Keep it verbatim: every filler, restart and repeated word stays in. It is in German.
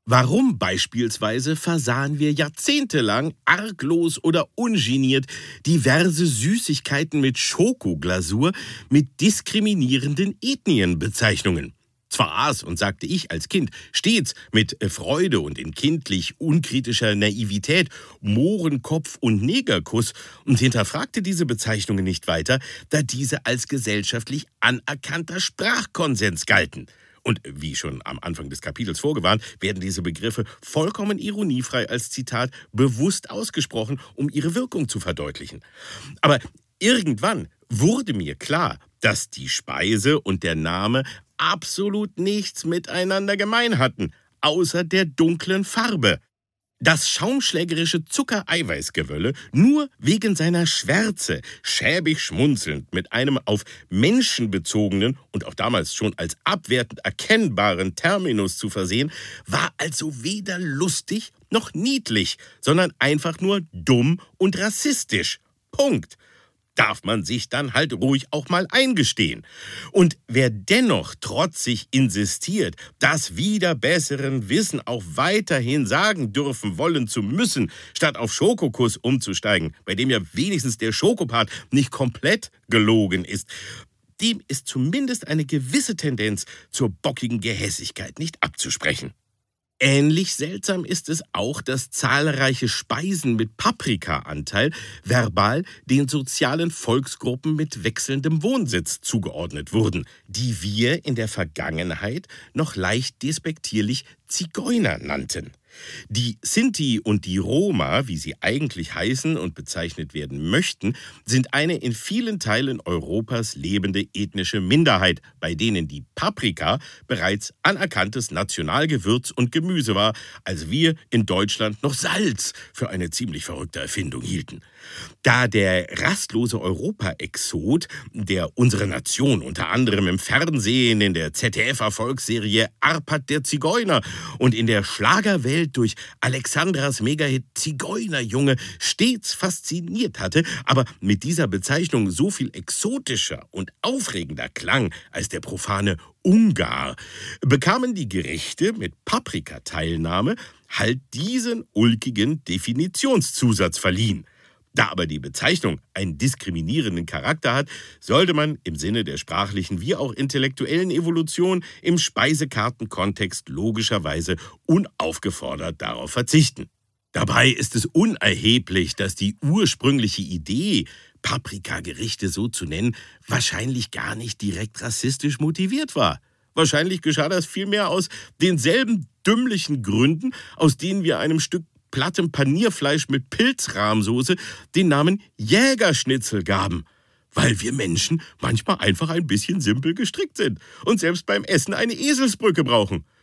Warum beispielsweise versahen wir jahrzehntelang arglos oder ungeniert diverse Süßigkeiten mit Schokoglasur mit diskriminierenden Ethnienbezeichnungen? Zwar aß und sagte ich als Kind stets mit Freude und in kindlich unkritischer Naivität Mohrenkopf und Negerkuss und hinterfragte diese Bezeichnungen nicht weiter, da diese als gesellschaftlich anerkannter Sprachkonsens galten. Und wie schon am Anfang des Kapitels vorgewarnt, werden diese Begriffe vollkommen ironiefrei als Zitat bewusst ausgesprochen, um ihre Wirkung zu verdeutlichen. Aber irgendwann wurde mir klar, dass die Speise und der Name absolut nichts miteinander gemein hatten, außer der dunklen Farbe. Das schaumschlägerische Zuckereiweißgewölle nur wegen seiner Schwärze, schäbig schmunzelnd mit einem auf Menschen bezogenen und auch damals schon als abwertend erkennbaren Terminus zu versehen, war also weder lustig noch niedlich, sondern einfach nur dumm und rassistisch. Punkt. Darf man sich dann halt ruhig auch mal eingestehen. Und wer dennoch trotzig insistiert, das wider besseren Wissen auch weiterhin sagen dürfen wollen zu müssen, statt auf Schokokuss umzusteigen, bei dem ja wenigstens der Schokopart nicht komplett gelogen ist, dem ist zumindest eine gewisse Tendenz zur bockigen Gehässigkeit nicht abzusprechen. Ähnlich seltsam ist es auch, dass zahlreiche Speisen mit Paprika-Anteil verbal den sozialen Volksgruppen mit wechselndem Wohnsitz zugeordnet wurden, die wir in der Vergangenheit noch leicht despektierlich Zigeuner nannten. Die Sinti und die Roma, wie sie eigentlich heißen und bezeichnet werden möchten, sind eine in vielen Teilen Europas lebende ethnische Minderheit, bei denen die Paprika bereits anerkanntes Nationalgewürz und Gemüse war, als wir in Deutschland noch Salz für eine ziemlich verrückte Erfindung hielten. Da der rastlose Europa-Exot, der unsere Nation unter anderem im Fernsehen, in der Z D F-Erfolgsserie Arpad der Zigeuner und in der Schlagerwelt durch Alexandras Megahit Zigeunerjunge stets fasziniert hatte, aber mit dieser Bezeichnung so viel exotischer und aufregender klang als der profane Ungar, bekamen die Gerichte mit Paprikateilnahme halt diesen ulkigen Definitionszusatz verliehen. Da aber die Bezeichnung einen diskriminierenden Charakter hat, sollte man im Sinne der sprachlichen wie auch intellektuellen Evolution im Speisekartenkontext logischerweise unaufgefordert darauf verzichten. Dabei ist es unerheblich, dass die ursprüngliche Idee, Paprikagerichte so zu nennen, wahrscheinlich gar nicht direkt rassistisch motiviert war. Wahrscheinlich geschah das vielmehr aus denselben dümmlichen Gründen, aus denen wir einem Stück plattem Panierfleisch mit Pilzrahmsoße den Namen Jägerschnitzel gaben, weil wir Menschen manchmal einfach ein bisschen simpel gestrickt sind und selbst beim Essen eine Eselsbrücke brauchen.